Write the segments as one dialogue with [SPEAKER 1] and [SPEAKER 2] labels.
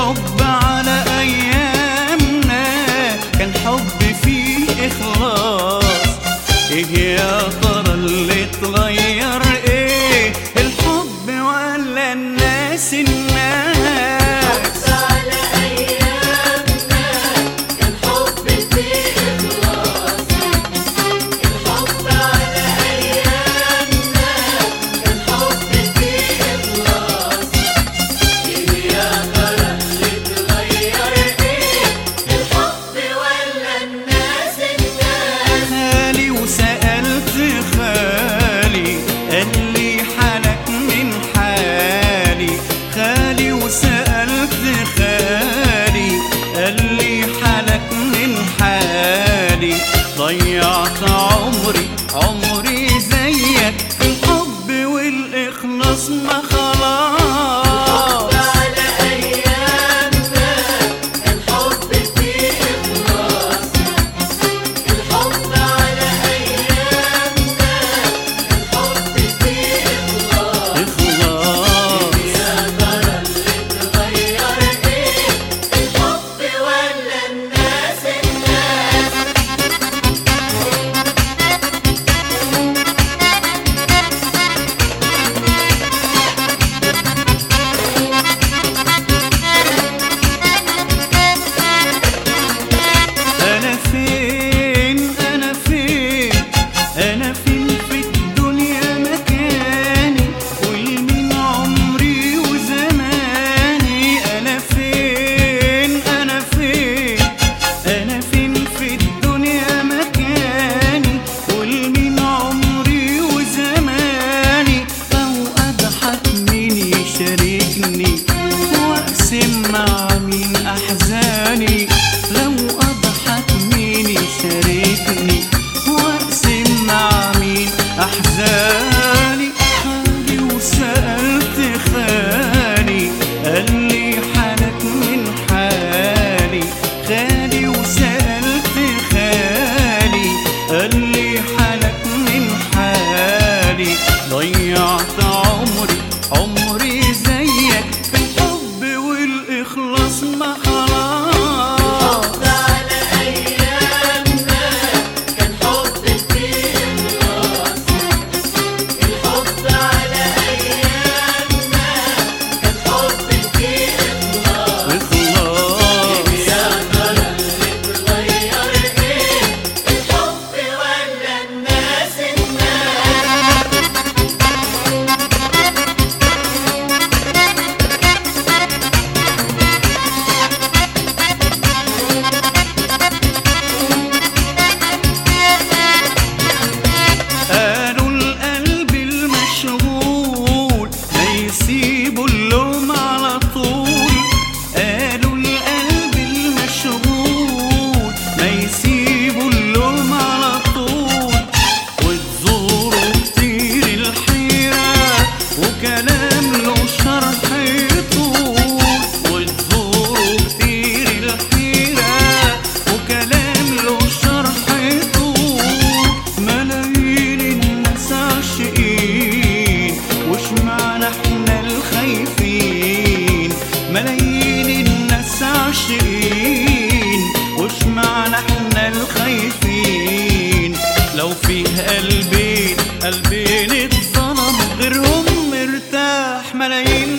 [SPEAKER 1] الحب على أيامنا كان حب فيه إخلاص. إيه يا ترى اللي اتغير؟ إيه الحب ولا الناس؟ ضيعت عمري زيك في الحب والإخلاص ما خلاص.
[SPEAKER 2] الحب على أيامنا الحب فيه إخلاص. الحب على أيامنا الحب فيه إخلاص. يا ترى اللي اتغير إيه الحب ولا الناس؟
[SPEAKER 1] مع مين أحزاني؟ لو أضحك مين يشاركني وأقسم مع مين أحزاني؟ خالي وسألت خالي قال لي حالك من حالي. خالي وسألت خالي قال لي حالك من حالي. ضيعت عمري زيك في الحب والإخلاص ما خلاص.
[SPEAKER 2] الحب على أيامنا كان حب فيه إخلاص. الحب على أيامنا كان حب فيه إخلاص. يا ترى اللي اتغير إيه الحب ولا الناس؟
[SPEAKER 1] قالوا القلب المشغول ما يسيبوا اللوم على طول. قالوا القلب المشغول ما يسيبوا اللوم على طول. وتزوروا كتير الحيرة وكلام له شرح يطول. وتزوروا كتير الحيرة وكلام له شرح يطول. ملايين الناس عاشقين وش معنى احنا الخايفين؟ ملايين الناس عاشقين وش معنى احنا الخايفين؟ لو فيه قلبين اتظلم غيرهم مرتاح ملايين.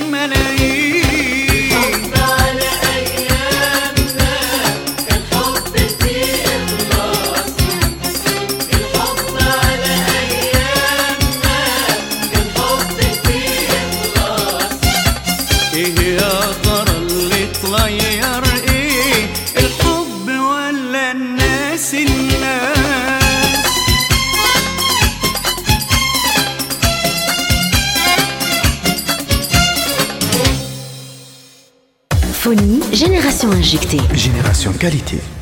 [SPEAKER 2] الحب على أيامنا كان حب فيه إخلاص. الحب على أيامنا كان حب فيه إخلاص.
[SPEAKER 1] ايه يا ترى اللي اتغير؟ ايه الحب ولا الناس؟
[SPEAKER 3] Phonie, génération injectée.
[SPEAKER 4] Génération qualité.